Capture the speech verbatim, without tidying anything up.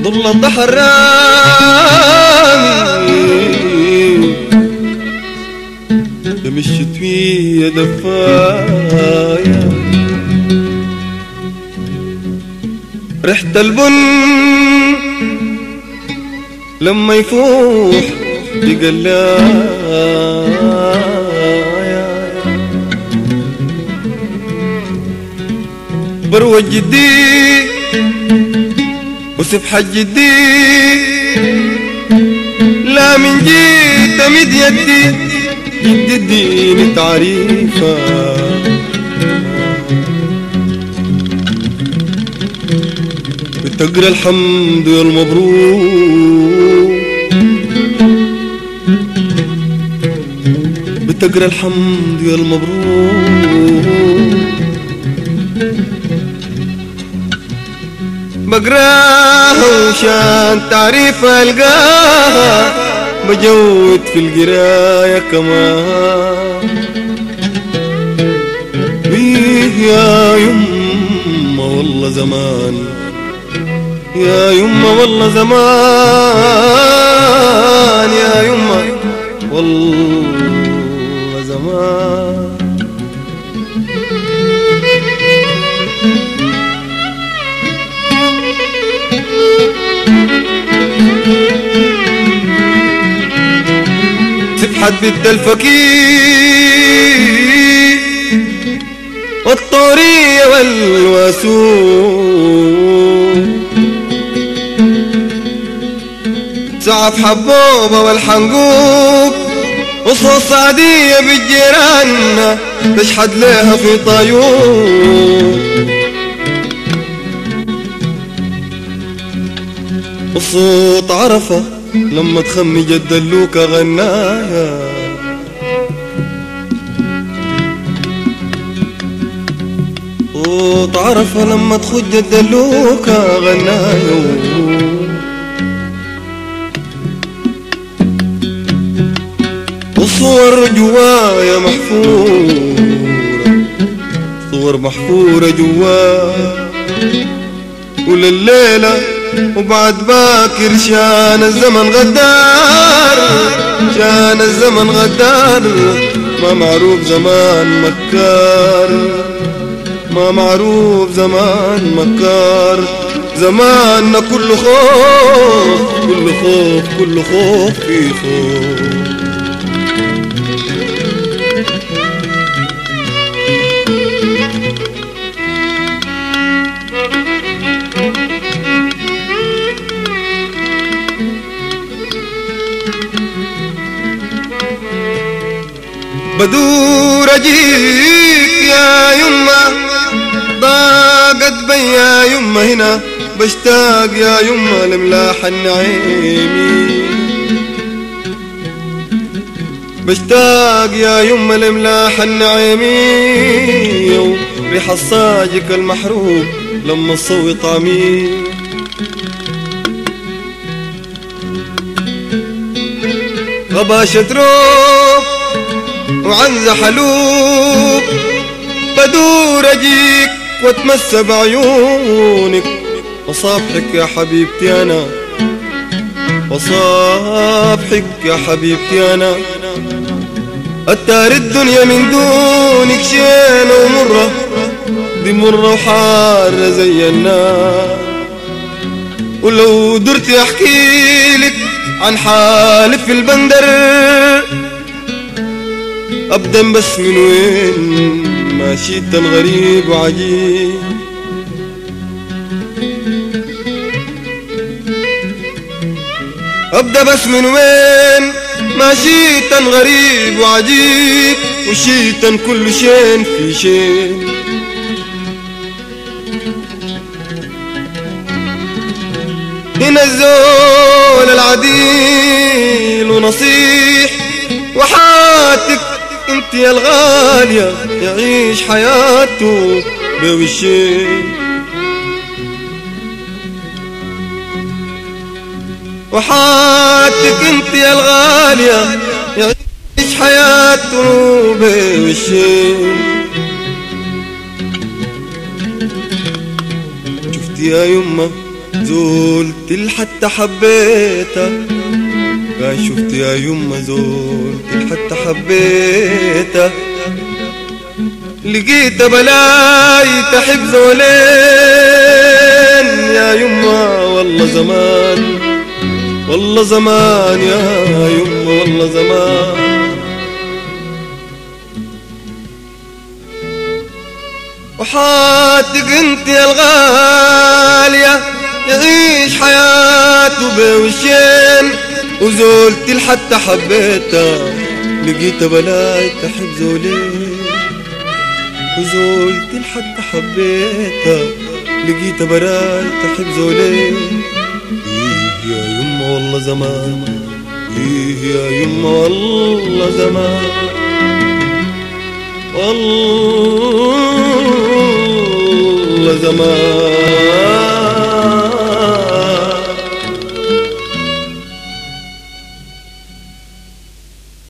ضل الضحى الرامي مشيت فيه دفايا ريحة البن لما يفوح بقلايا بروى الجدي وسبحة الجدي لا من جيت امد يدي يديني تعريفة بتقرا الحمد يا المبروك بتقرا الحمد يا المبروك بقراها وشان تعريف القاها بجود في القراية كمان بيه يا يما والله زمان يا يما والله زمان يا يما والله زمان سبحت بنت الفقيه والطورية والواسوق سعف حبوبة والحنقوق وصوص صعدية بالجيران تشحد لها في طيور وصوت عرفة لما تخمي جد اللوكة غنايا صوت عرفة لما تخج جد اللوكة غنايا وصور جوايا محفورة صور محفورة جوايا ولليلة وبعد باكر شان الزمن غدار شان الزمن غدار ما معروف زمان مكار ما معروف زمان مكار زماننا كله خوف كله خوف كله خوف في خوف بدور اجيك يا يما ضاقت بي يا يما هنا بشتاق يا يما لملاح النعيمي بشتاق يا يما لملاح النعيمي ريح الصاجك المحروق لما الصوي طعمي غباشة روب وعنز حلوب بدور اجيك واتمسى بعيونك وصافحك يا حبيبتي انا وصافحك يا حبيبتي انا اتار الدنيا من دونك شينة ومرة دي مرة وحارة زي النار ولو درت احكي لك عن حالي في البندر أبدأ بس من وين ماشيت غريب وعجيب أبدأ بس من وين ماشيت غريب وعجيب وشيتا كل شين في شين هنا الزول العديل ونصيح وحاتك انت يا الغالية يعيش حياته بوشين وحاتك انت يا الغالية يعيش حياته بوشين شفت يا يمه زولت الحتى حبيتها كان شفت يا يما زولت الحتى حبيتها لقيت بلاي تحب زولين يا يما والله زمان والله زمان يا يما والله زمان وحاتك انت يا الغالية يعيش حياته بوشين وزولت الحتى حبيتها لقيت بلاي تحب زولين وزولت الحتى حبيتها لقيت بلاي تحب زولين إيه يا يما والله زمان إيه يا يما والله زمان والله زمان